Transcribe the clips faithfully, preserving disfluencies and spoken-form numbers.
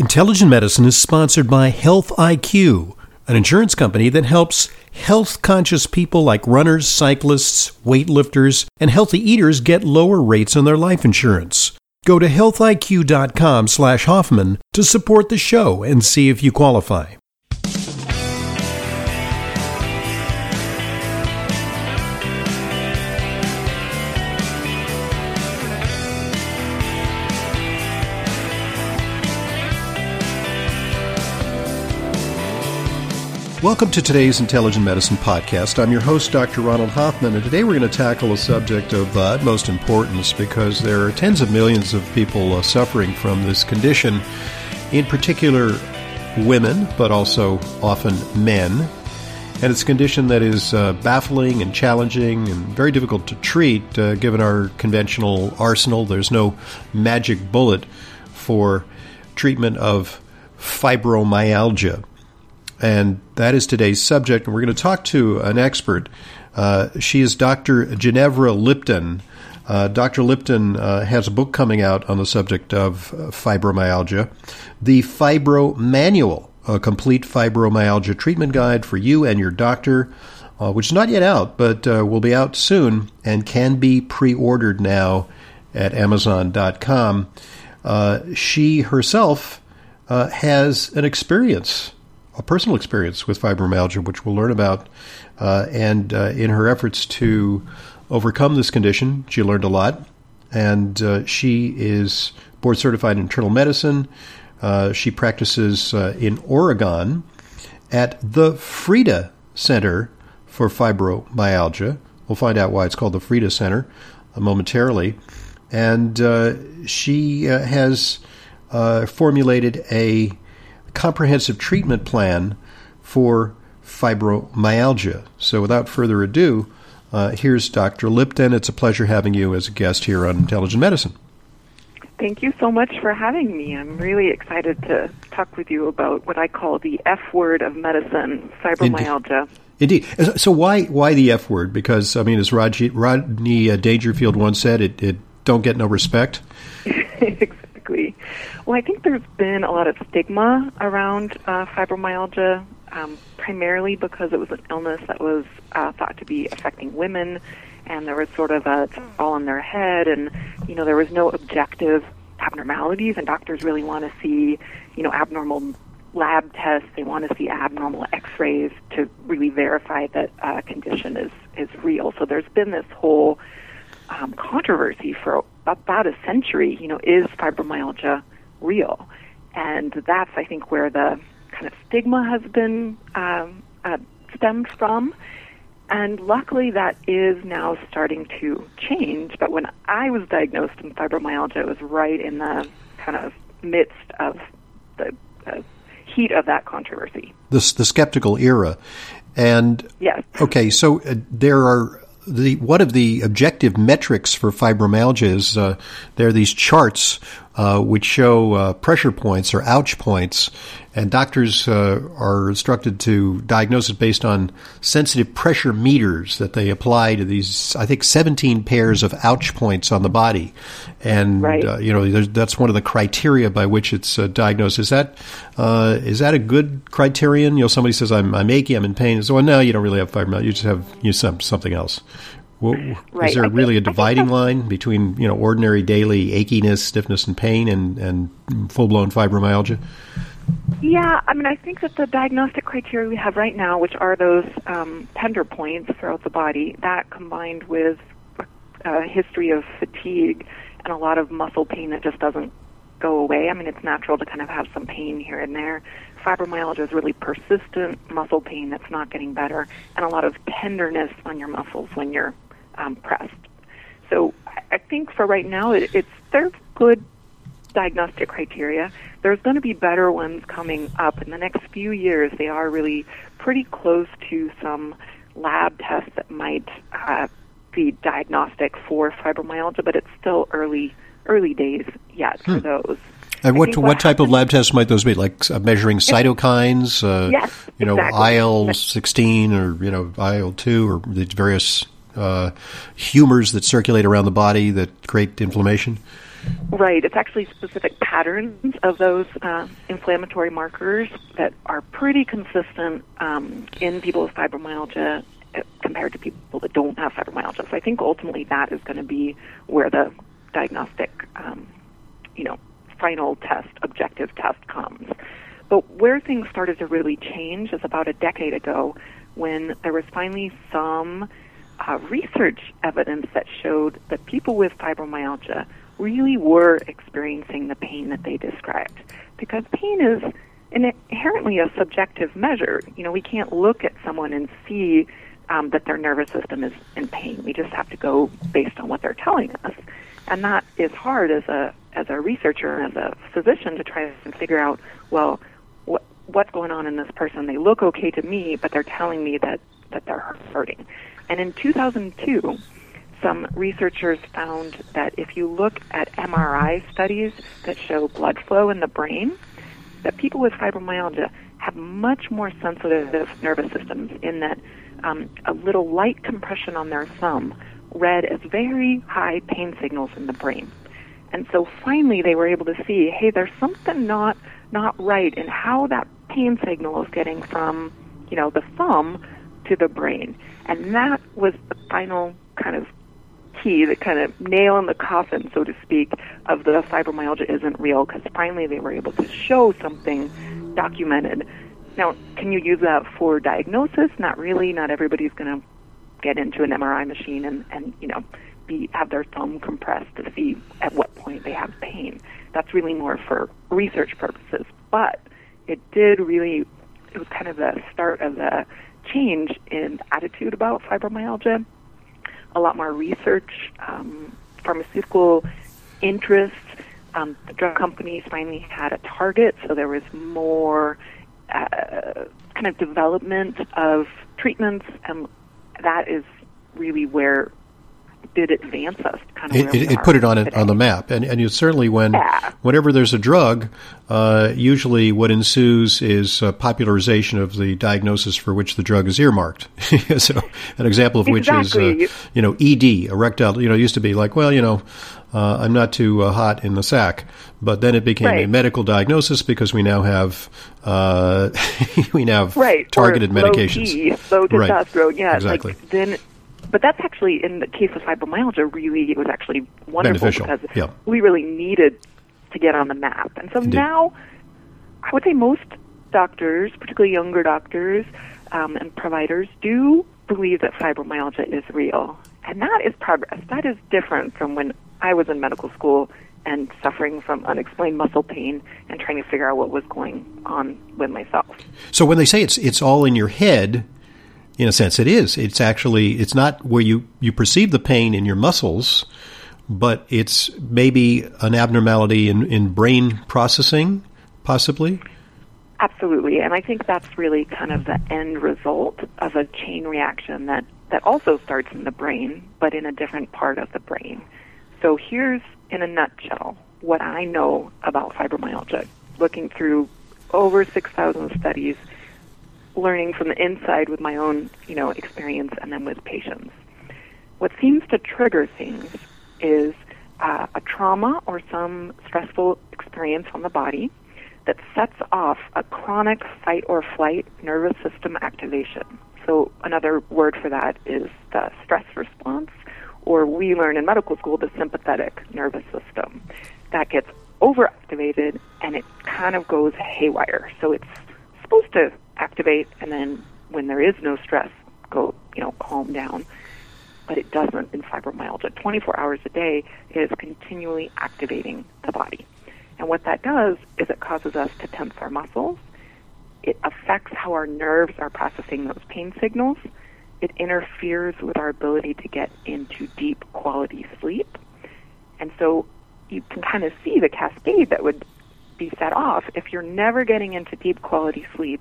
Intelligent Medicine is sponsored by Health I Q, an insurance company that helps health-conscious people like runners, cyclists, weightlifters, and healthy eaters get lower rates on their life insurance. Go to healthiq.com slash Hoffman to support the show and see if you qualify. Welcome to today's Intelligent Medicine Podcast. I'm your host, Doctor Ronald Hoffman, and today we're going to tackle a subject of uh, utmost importance because there are tens of millions of people uh, suffering from this condition, in particular women, but also often men. And it's a condition that is uh, baffling and challenging and very difficult to treat uh, given our conventional arsenal. There's no magic bullet for treatment of fibromyalgia. And that is today's subject. And we're going to talk to an expert. Uh, she is Doctor Ginevra Lipton. Uh, Doctor Lipton uh, has a book coming out on the subject of fibromyalgia, The Fibro Manual, a complete fibromyalgia treatment guide for you and your doctor, uh, which is not yet out, but uh, will be out soon and can be pre-ordered now at amazon dot com. Uh, she herself uh, has an experience a personal experience with fibromyalgia, which we'll learn about. Uh, and uh, in her efforts to overcome this condition, she learned a lot. And uh, she is board certified in internal medicine. Uh, she practices uh, in Oregon at the Frida Center for Fibromyalgia. We'll find out why it's called the Frida Center uh, momentarily. And uh, she uh, has uh, formulated a comprehensive treatment plan for fibromyalgia. So without further ado, uh, here's Doctor Lipton. It's a pleasure having you as a guest here on Intelligent Medicine. Thank you so much for having me. I'm really excited to talk with you about what I call the F word of medicine, fibromyalgia. Indeed. Indeed. So why why the F word? Because, I mean, as Rodney, Rodney uh, Dangerfield once said, it, it don't get no respect. Exactly. Well, I think there's been a lot of stigma around uh, fibromyalgia, um, primarily because it was an illness that was uh, thought to be affecting women, and there was sort of a it's all in their head, and, you know, there was no objective abnormalities, and doctors really want to see, you know, abnormal lab tests. They want to see abnormal x-rays to really verify that a uh, condition is, is real. So there's been this whole um, controversy for about a century, you know, is fibromyalgia real? And that's, I think, where the kind of stigma has been um, uh, stemmed from. And luckily that is now starting to change. But when I was diagnosed with fibromyalgia, it was right in the kind of midst of the uh, heat of that controversy. The, the skeptical era. And, yes. Okay, so uh, there are The, one of the objective metrics for fibromyalgia is uh, there are these charts uh, which show uh, pressure points or ouch points, and doctors uh, are instructed to diagnose it based on sensitive pressure meters that they apply to these, I think, seventeen pairs of ouch points on the body. And, right. uh, you know, that's one of the criteria by which it's uh, diagnosed. Is that uh, is that a good criterion? You know, somebody says, I'm, I'm achy, I'm in pain. So, well, no, you don't really have fibromyalgia. You just have you some, something else. Well, right. Is there I really think, a dividing line between, you know, ordinary daily achiness, stiffness, and pain and, and full-blown fibromyalgia? Yeah, I mean, I think that the diagnostic criteria we have right now, which are those um, tender points throughout the body, that combined with a history of fatigue and a lot of muscle pain that just doesn't go away. I mean, it's natural to kind of have some pain here and there. Fibromyalgia is really persistent muscle pain that's not getting better, and a lot of tenderness on your muscles when you're um, pressed. So I think for right now, it, it's they're good diagnostic criteria. There's going to be better ones coming up in the next few years. They are really pretty close to some lab tests that might uh, be diagnostic for fibromyalgia, but it's still early early days yet for hmm. those. And what what, what type happens, of lab tests might those be? Like uh, measuring cytokines, uh, yes, you know, exactly. I L sixteen or, you know, I L two or the various uh, humors that circulate around the body that create inflammation? Right. It's actually specific patterns of those uh, inflammatory markers that are pretty consistent um, in people with fibromyalgia compared to people that don't have fibromyalgia. So I think ultimately that is going to be where the diagnostic, um, you know, final test, objective test comes. But where things started to really change is about a decade ago when there was finally some uh, research evidence that showed that people with fibromyalgia really were experiencing the pain that they described. Because pain is inherently a subjective measure. You know, we can't look at someone and see um, that their nervous system is in pain. We just have to go based on what they're telling us. And that is hard as a as a researcher and as a physician to try and figure out, well, what what's going on in this person? They look okay to me, but they're telling me that, that they're hurting. And in two thousand two, some researchers found that if you look at M R I studies that show blood flow in the brain, that people with fibromyalgia have much more sensitive nervous systems in that um, a little light compression on their thumb read as very high pain signals in the brain. And so finally they were able to see, hey, there's something not not right in how that pain signal is getting from, you know, the thumb to the brain. And that was the final kind of key, the kind of nail in the coffin, so to speak, of the fibromyalgia isn't real, because finally they were able to show something documented. Now, can you use that for diagnosis? Not really. Not everybody's going to get into an M R I machine and, and you know, be have their thumb compressed to see at what point they have pain. That's really more for research purposes. But it did really, it was kind of the start of the change in attitude about fibromyalgia. A lot more research, um, pharmaceutical interest. Um, the drug companies finally had a target, so there was more uh, kind of development of treatments, and that is really where did advance us. Kind of it, it, it put it on it, on the map, and and you certainly when yeah. whenever there's a drug, uh, usually what ensues is a popularization of the diagnosis for which the drug is earmarked. So an example of which exactly. is uh, you know E D, erectile. You know, it used to be like, well, you know, uh, I'm not too uh, hot in the sack, but then it became right. a medical diagnosis because we now have uh, we now have right. targeted or medications. Low T, low testosterone. Right. Yeah, exactly. Like then. But that's actually, in the case of fibromyalgia, really, it was actually wonderful beneficial. because yeah. we really needed to get on the map. And so Indeed. now, I would say most doctors, particularly younger doctors um, and providers, do believe that fibromyalgia is real. And that is progress. That is different from when I was in medical school and suffering from unexplained muscle pain and trying to figure out what was going on with myself. So when they say it's it's all in your head, in a sense, it is. It's actually, it's not where you, you perceive the pain in your muscles, but it's maybe an abnormality in, in brain processing, possibly? Absolutely. And I think that's really kind of the end result of a chain reaction that, that also starts in the brain, but in a different part of the brain. So here's, in a nutshell, what I know about fibromyalgia, looking through over six thousand studies, learning from the inside with my own, you know, experience and then with patients. What seems to trigger things is uh, a trauma or some stressful experience on the body that sets off a chronic fight or flight nervous system activation. So another word for that is the stress response, or we learn in medical school the sympathetic nervous system. That gets overactivated and it kind of goes haywire. So it's supposed to activate, and then when there is no stress, go, you know, calm down. But it doesn't in fibromyalgia. twenty-four hours a day, it is continually activating the body. And what that does is it causes us to tense our muscles. It affects how our nerves are processing those pain signals. It interferes with our ability to get into deep quality sleep. And so you can kind of see the cascade that would be set off if you're never getting into deep quality sleep.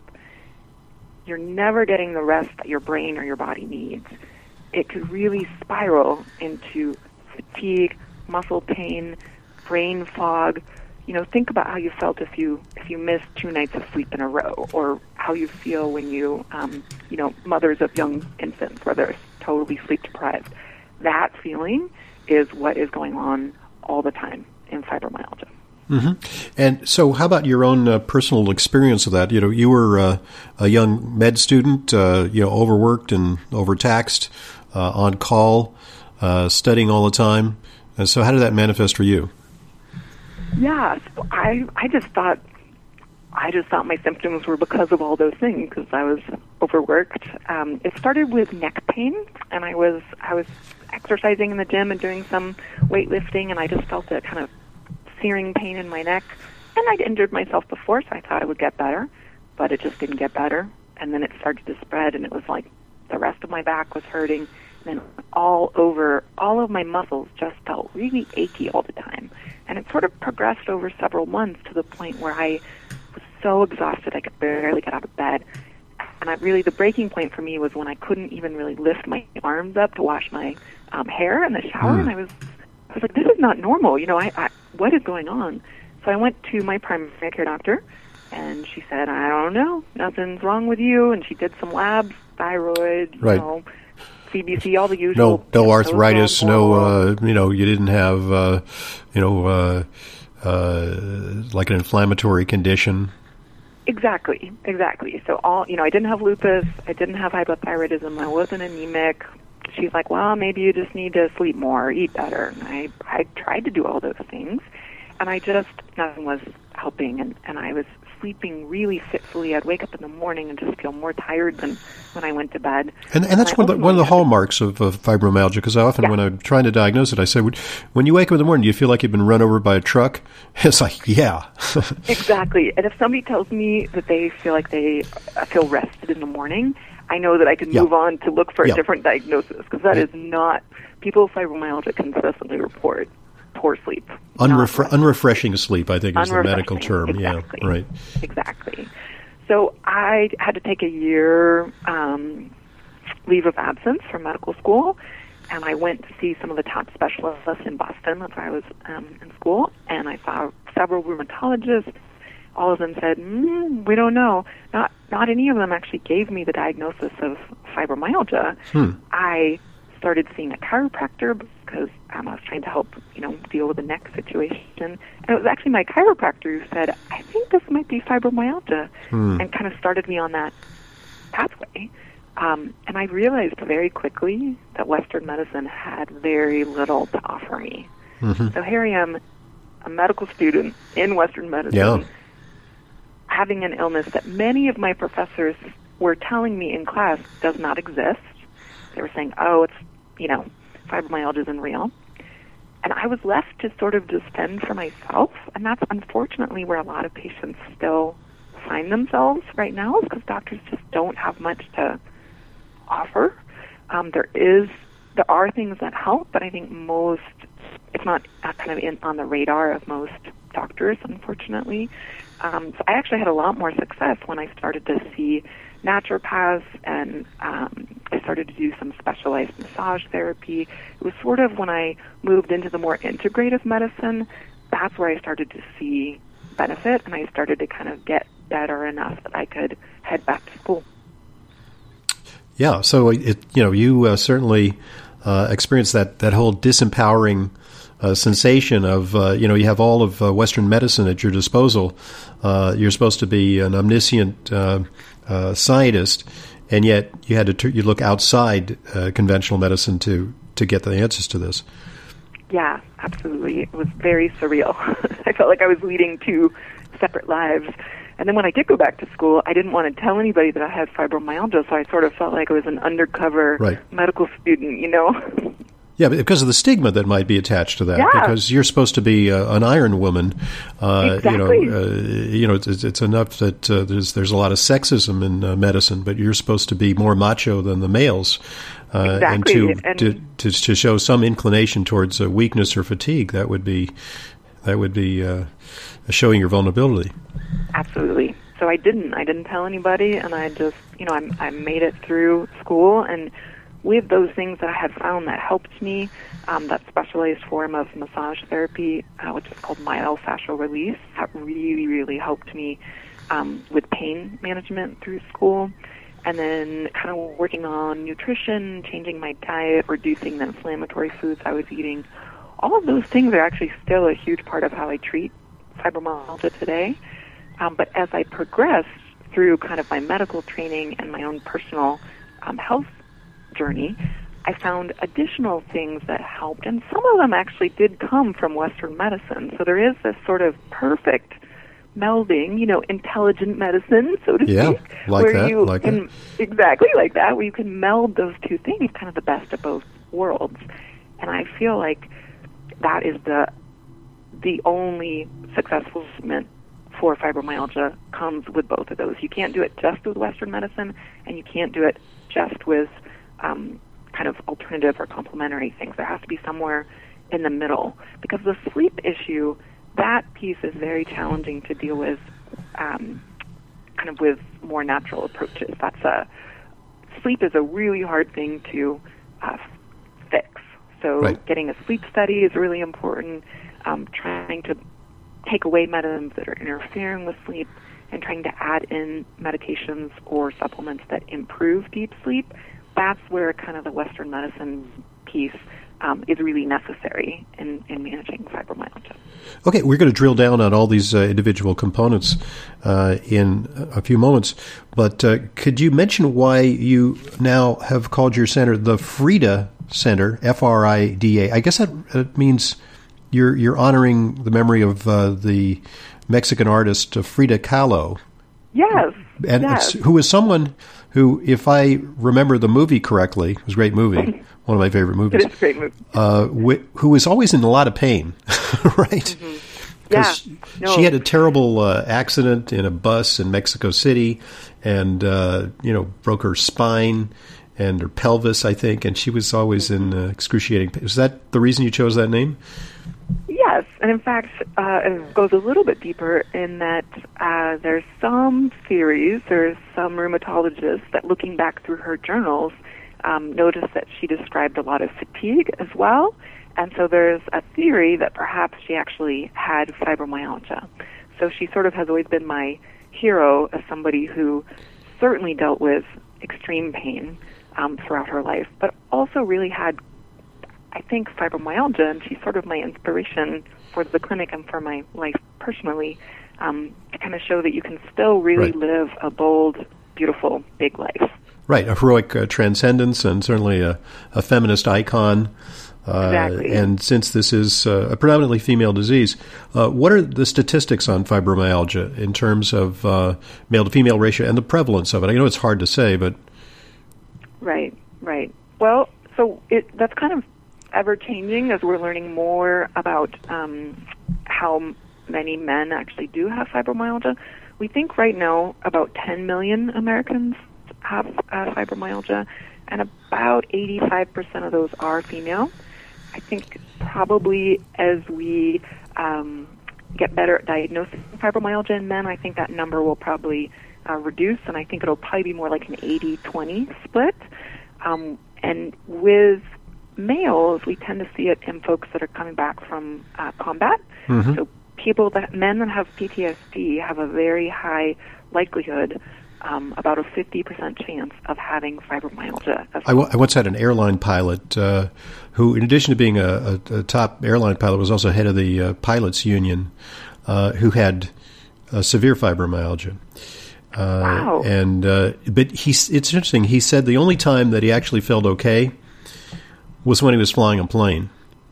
You're never getting the rest that your brain or your body needs. It could really spiral into fatigue, muscle pain, brain fog. You know, think about how you felt if you if you missed two nights of sleep in a row, or how you feel when you, um, you know, mothers of young infants, where they're totally sleep deprived. That feeling is what is going on all the time in fibromyalgia. Mm-hmm. And so how about your own uh, personal experience of that? You know, you were uh, a young med student, uh, you know, overworked and overtaxed, uh, on call, uh, studying all the time. And so how did that manifest for you? Yeah, so I, I just thought, I just thought my symptoms were because of all those things, because I was overworked. Um, it started with neck pain, and I was, I was exercising in the gym and doing some weightlifting, and I just felt a kind of searing pain in my neck, and I'd injured myself before, so I thought it would get better, but it just didn't get better. And then it started to spread, and it was like the rest of my back was hurting, and then all over, all of my muscles just felt really achy all the time. And it sort of progressed over several months to the point where I was so exhausted I could barely get out of bed. And I really, the breaking point for me was when I couldn't even really lift my arms up to wash my um, hair in the shower, mm. and I was I was like, this is not normal. You know, I, I what is going on? So I went to my primary care doctor, and she said, I don't know, nothing's wrong with you. And she did some labs, thyroid, you right. know, C B C, all the usual. No, no arthritis, no, uh, you know, you didn't have, uh, you know, uh, uh, like an inflammatory condition. Exactly, exactly. So all, you know, I didn't have lupus, I didn't have hypothyroidism, I wasn't anemic. She's like, well, maybe you just need to sleep more, eat better. And I, I tried to do all those things, and I just, nothing was helping. And, and I was sleeping really fitfully. I'd wake up in the morning and just feel more tired than when I went to bed. And, and that's and one, of the, one of the hallmarks of, of fibromyalgia, because often yeah. when I'm trying to diagnose it, I say, when you wake up in the morning, do you feel like you've been run over by a truck? It's like, yeah. Exactly. And if somebody tells me that they feel like they feel rested in the morning, I know that I can yeah. move on to look for a yeah. different diagnosis, because that yeah. is not, people with fibromyalgia consistently report poor sleep. Unrefre- unrefreshing sleep, I think, is the medical term. Exactly. Yeah, right. Exactly. So I had to take a year um, leave of absence from medical school, and I went to see some of the top specialists in Boston. That's where I was um, in school, and I saw several rheumatologists. All of them said, mm, we don't know. Not not any of them actually gave me the diagnosis of fibromyalgia. Hmm. I started seeing a chiropractor because um, I was trying to help, you know, deal with the neck situation. And it was actually my chiropractor who said, I think this might be fibromyalgia, hmm. and kind of started me on that pathway. Um, and I realized very quickly that Western medicine had very little to offer me. Mm-hmm. So here I am, a medical student in Western medicine, yeah. having an illness that many of my professors were telling me in class does not exist. They were saying, oh, it's, you know, fibromyalgia isn't real. And I was left to sort of just fend for myself, and that's unfortunately where a lot of patients still find themselves right now, is because doctors just don't have much to offer. Um, there is, there are things that help, but I think most, it's not kind of in, on the radar of most doctors, unfortunately. Um, so I actually had a lot more success when I started to see naturopaths, and um, I started to do some specialized massage therapy. It was sort of when I moved into the more integrative medicine, that's where I started to see benefit, and I started to kind of get better enough that I could head back to school. Yeah, so it, you know, you uh, certainly uh, experienced that, that whole disempowering uh, sensation of, uh, you know, you have all of uh, Western medicine at your disposal. Uh, you're supposed to be an omniscient uh, uh, scientist, and yet you had to t- you look outside uh, conventional medicine to, to get the answers to this. Yeah, absolutely. It was very surreal. I felt like I was leading two separate lives. And then when I did go back to school, I didn't want to tell anybody that I had fibromyalgia, so I sort of felt like I was an undercover right. medical student, you know? Yeah, because of the stigma that might be attached to that. Yeah. Because you're supposed to be uh, an iron woman. Uh, exactly. You know, uh, you know, it's, it's enough that uh, there's there's a lot of sexism in uh, medicine, but you're supposed to be more macho than the males. Uh, exactly. And, to, and to to to show some inclination towards uh, weakness or fatigue, that would be that would be uh, showing your vulnerability. Absolutely. So I didn't. I didn't tell anybody, and I just, you know, I, I made it through school, and with those things that I had found that helped me, um, that specialized form of massage therapy, uh, which is called myofascial release, that really, really helped me um, with pain management through school. And then kind of working on nutrition, changing my diet, reducing the inflammatory foods I was eating. all of those things are actually still a huge part of how I treat fibromyalgia today. Um, but as I progressed through kind of my medical training and my own personal um, health journey, I found additional things that helped, and some of them actually did come from Western medicine. So there is this sort of perfect melding, you know, intelligent medicine, so to yeah, speak. like where that, you like can, that. Exactly like that, where you can meld those two things, kind of the best of both worlds. And I feel like that is the the only successful treatment for fibromyalgia comes with both of those. You can't do it just with Western medicine, and you can't do it just with um, kind of alternative or complementary things. There has to be somewhere in the middle, because the sleep issue, that piece is very challenging to deal with, um, kind of with more natural approaches. That's a sleep is a really hard thing to uh, fix. So right. Getting a sleep study is really important. Um, trying to take away medicines that are interfering with sleep, and trying to add in medications or supplements that improve deep sleep. That's where kind of the Western medicine piece um, is really necessary in, in managing fibromyalgia. Okay, we're going to drill down on all these uh, individual components uh, in a few moments, but uh, could you mention why you now have called your center the Frida Center, F R I D A? I guess that uh, means you're you're honoring the memory of uh, the Mexican artist uh, Frida Kahlo. Yes, and yes. Who was someone who, if I remember the movie correctly, it was a great movie, one of my favorite movies. It is a great movie. Uh, wh- who was always in a lot of pain, right? Mm-hmm. Yeah. No. She had a terrible uh, accident in a bus in Mexico City, and uh, you know broke her spine and her pelvis, I think, and she was always in uh, excruciating pain. Is that the reason you chose that name? Yes, and in fact, uh, it goes a little bit deeper in that uh, there's some theories, there's some rheumatologists that, looking back through her journals, um, noticed that she described a lot of fatigue as well, and so there's a theory that perhaps she actually had fibromyalgia. So she sort of has always been my hero as somebody who certainly dealt with extreme pain um, throughout her life, but also really had, I think, fibromyalgia, and she's sort of my inspiration for the clinic and for my life personally, um, to kind of show that you can still really right. live a bold, beautiful, big life. Right, a heroic uh, transcendence, and certainly a, a feminist icon. Uh, exactly. And since this is uh, a predominantly female disease, uh, what are the statistics on fibromyalgia in terms of uh, male-to-female ratio and the prevalence of it? I know it's hard to say, but... Right, right. Well, so it that's kind of ever-changing as we're learning more about um, how many men actually do have fibromyalgia. We think right now about ten million Americans have uh, fibromyalgia, and about eighty-five percent of those are female. I think probably as we um, get better at diagnosing fibromyalgia in men, I think that number will probably uh, reduce, and I think it'll probably be more like an eighty twenty split. Um, and with males, we tend to see it in folks that are coming back from uh, combat. Mm-hmm. So people that, men that have P T S D have a very high likelihood, um, about a fifty percent chance of having fibromyalgia. As well. I, w- I once had an airline pilot uh, who, in addition to being a, a, a top airline pilot, was also head of the uh, pilots union, uh, who had uh, severe fibromyalgia. Uh, wow. And uh, but he, it's interesting. He said the only time that he actually felt okay was when he was flying a plane.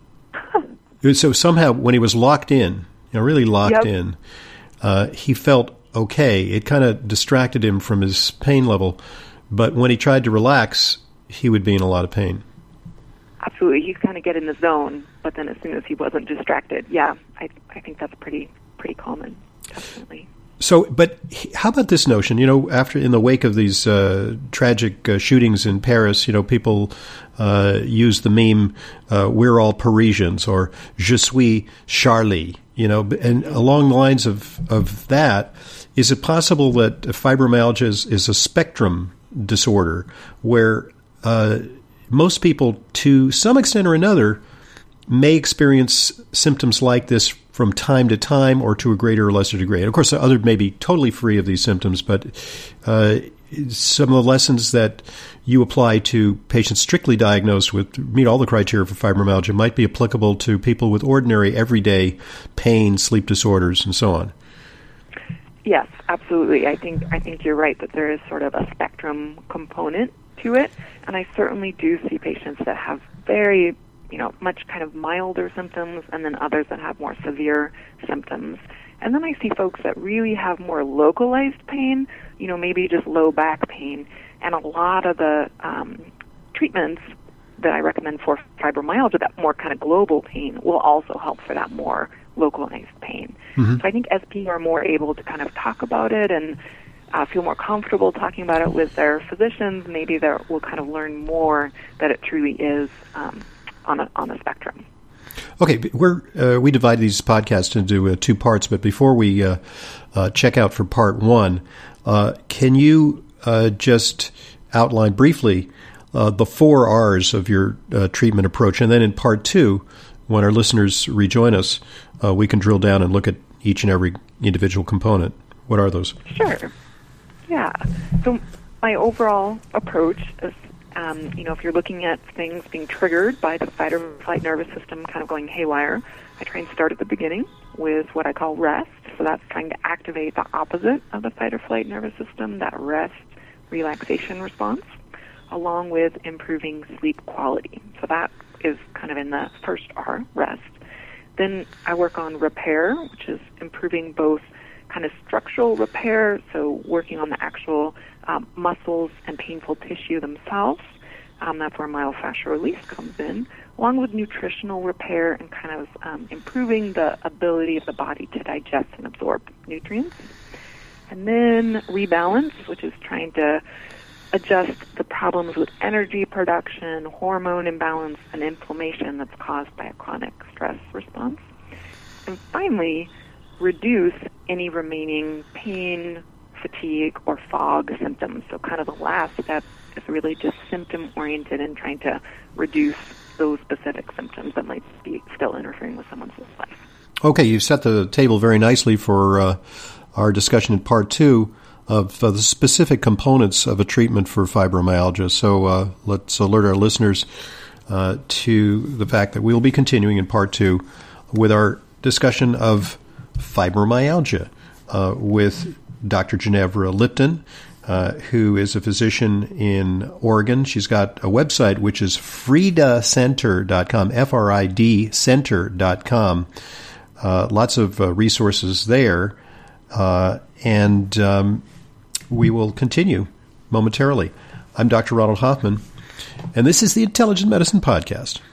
So somehow, when he was locked in, you know, really locked yep. in, uh, he felt okay. It kind of distracted him from his pain level, but when he tried to relax, he would be in a lot of pain. Absolutely, he'd kind of get in the zone, but then as soon as he wasn't distracted, yeah, I I think that's pretty pretty common, definitely. So, but how about this notion? You know, after in the wake of these uh, tragic uh, shootings in Paris, you know, people uh, use the meme uh, "We're all Parisians" or "Je suis Charlie." You know, and along the lines of of that, is it possible that fibromyalgia is, is a spectrum disorder where uh, most people, to some extent or another, may experience symptoms like this from time to time or to a greater or lesser degree? And of course, the other may be totally free of these symptoms, but uh, some of the lessons that you apply to patients strictly diagnosed with, meet all the criteria for fibromyalgia, might be applicable to people with ordinary, everyday pain, sleep disorders, and so on. Yes, absolutely. I think I think you're right that there is sort of a spectrum component to it, and I certainly do see patients that have very, you know, much kind of milder symptoms, and then others that have more severe symptoms. And then I see folks that really have more localized pain, you know, maybe just low back pain. And a lot of the um, treatments that I recommend for fibromyalgia, that more kind of global pain, will also help for that more localized pain. Mm-hmm. So I think as people are more able to kind of talk about it and uh, feel more comfortable talking about it with their physicians, maybe they will kind of learn more that it truly is um, on a on a spectrum. Okay, we're uh, we divide these podcasts into uh, two parts, but before we uh, uh, check out for part one, uh, can you uh, just outline briefly uh, the four R's of your uh, treatment approach, and then in part two, when our listeners rejoin us, uh, we can drill down and look at each and every individual component. What are those? Sure. Yeah. So my overall approach is, Um, you know, if you're looking at things being triggered by the fight or flight nervous system kind of going haywire, I try and start at the beginning with what I call rest. So that's trying to activate the opposite of the fight or flight nervous system, that rest relaxation response, along with improving sleep quality. So that is kind of in the first R, rest. Then I work on repair, which is improving both kind of structural repair, so working on the actual um, muscles and painful tissue themselves. Um, that's where myofascial release comes in, along with nutritional repair and kind of um, improving the ability of the body to digest and absorb nutrients. And then rebalance, which is trying to adjust the problems with energy production, hormone imbalance, and inflammation that's caused by a chronic stress response. And finally, reduce any remaining pain, fatigue, or fog symptoms. So kind of the last step is really just symptom-oriented and trying to reduce those specific symptoms that might be still interfering with someone's life. Okay, you've set the table very nicely for uh, our discussion in part two of uh, the specific components of a treatment for fibromyalgia. So uh, let's alert our listeners uh, to the fact that we'll be continuing in part two with our discussion of fibromyalgia uh, with Doctor Ginevra Lipton, uh, who is a physician in Oregon. She's got a website which is frida center dot com, F R I D center dot com. Uh, lots of uh, resources there, uh, and um, we will continue momentarily. I'm Doctor Ronald Hoffman, and this is the Intelligent Medicine Podcast.